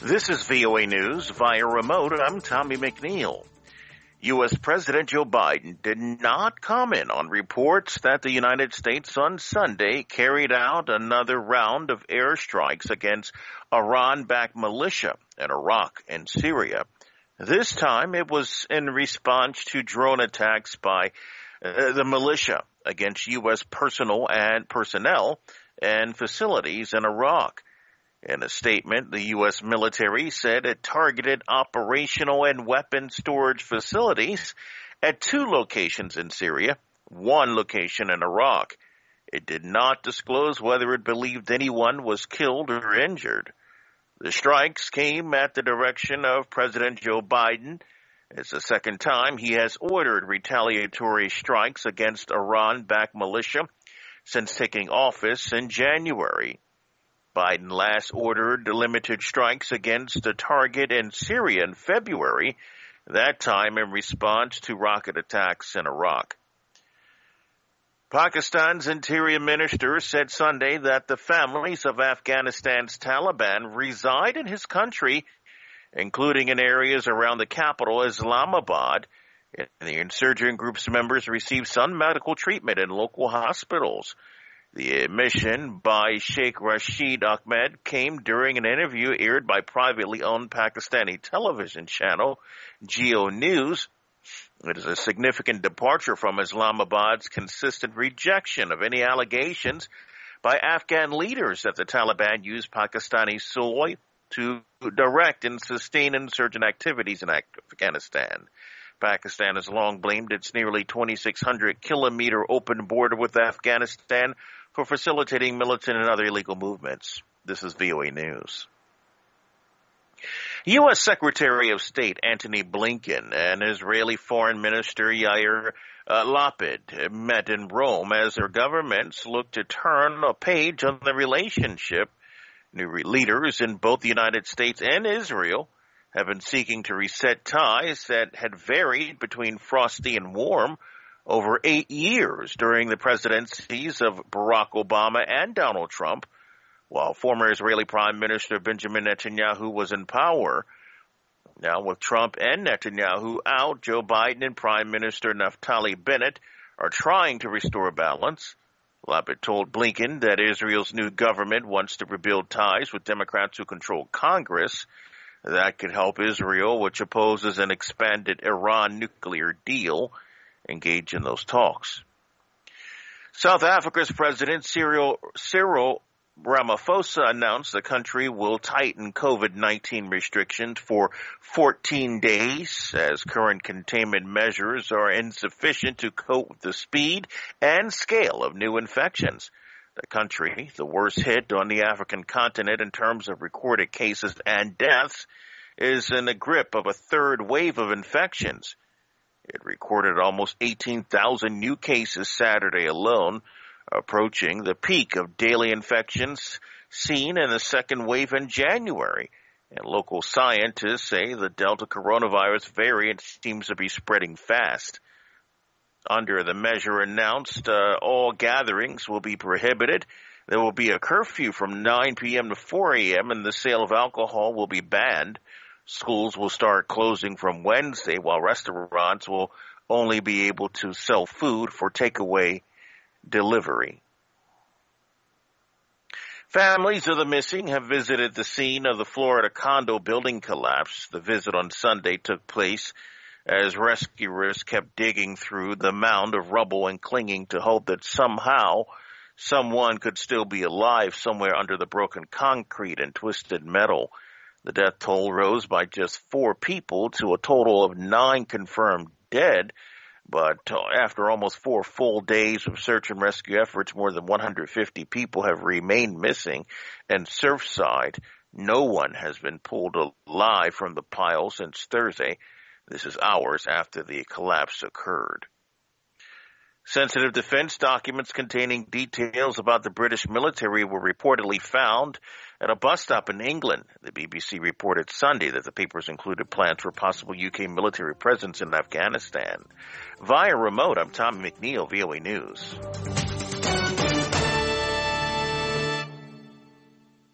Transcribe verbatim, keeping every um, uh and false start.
This is V O A News via remote. I'm Tommy McNeil. U S. President Joe Biden did not comment on reports that the United States on Sunday carried out another round of airstrikes against Iran-backed militia in Iraq and Syria. This time it was in response to drone attacks by uh, the militia against U S personnel and personnel and facilities in Iraq. In a statement, the U S military said it targeted operational and weapon storage facilities at two locations in Syria, one location in Iraq. It did not disclose whether it believed anyone was killed or injured. The strikes came at the direction of President Joe Biden. It's the second time he has ordered retaliatory strikes against Iran-backed militia since taking office in January. Biden last ordered limited strikes against a target in Syria in February, that time in response to rocket attacks in Iraq. Pakistan's Interior Minister said Sunday that the families of Afghanistan's Taliban reside in his country, including in areas around the capital, Islamabad. And the insurgent group's members received some medical treatment in local hospitals. The admission by Sheikh Rashid Ahmed came during an interview aired by privately owned Pakistani television channel Geo News. It is a significant departure from Islamabad's consistent rejection of any allegations by Afghan leaders that the Taliban use Pakistani soil to direct and sustain insurgent activities in Afghanistan. Pakistan has long blamed its nearly twenty-six hundred kilometer open border with Afghanistan for facilitating militant and other illegal movements. This is V O A News. U S. Secretary of State Antony Blinken and Israeli Foreign Minister Yair uh, Lapid met in Rome as their governments look to turn a page on the relationship. New leaders in both the United States and Israel have been seeking to reset ties that had varied between frosty and warm over eight years during the presidencies of Barack Obama and Donald Trump, while former Israeli Prime Minister Benjamin Netanyahu was in power. Now, with Trump and Netanyahu out, Joe Biden and Prime Minister Naftali Bennett are trying to restore balance. Lapid told Blinken that Israel's new government wants to rebuild ties with Democrats who control Congress. That could help Israel, which opposes an expanded Iran nuclear deal, engage in those talks. South Africa's President Cyril, Cyril Ramaphosa announced the country will tighten COVID nineteen restrictions for fourteen days as current containment measures are insufficient to cope with the speed and scale of new infections. The country, the worst hit on the African continent in terms of recorded cases and deaths, is in the grip of a third wave of infections. It recorded almost eighteen thousand new cases Saturday alone, approaching the peak of daily infections seen in the second wave in January. And local scientists say the Delta coronavirus variant seems to be spreading fast. Under the measure announced, uh, all gatherings will be prohibited. There will be a curfew from nine p.m. to four a.m. and the sale of alcohol will be banned. Schools will start closing from Wednesday, while restaurants will only be able to sell food for takeaway delivery. Families of the missing have visited the scene of the Florida condo building collapse. The visit on Sunday took place as rescuers kept digging through the mound of rubble and clinging to hope that somehow someone could still be alive somewhere under the broken concrete and twisted metal. The death toll rose by just four people to a total of nine confirmed dead. But after almost four full days of search and rescue efforts, more than one hundred fifty people have remained missing. And Surfside, no one has been pulled alive from the pile since Thursday. This is hours after the collapse occurred. Sensitive defense documents containing details about the British military were reportedly found at a bus stop in England. The B B C reported Sunday that the papers included plans for possible U K military presence in Afghanistan. Via remote, I'm Tom McNeil, V O A News.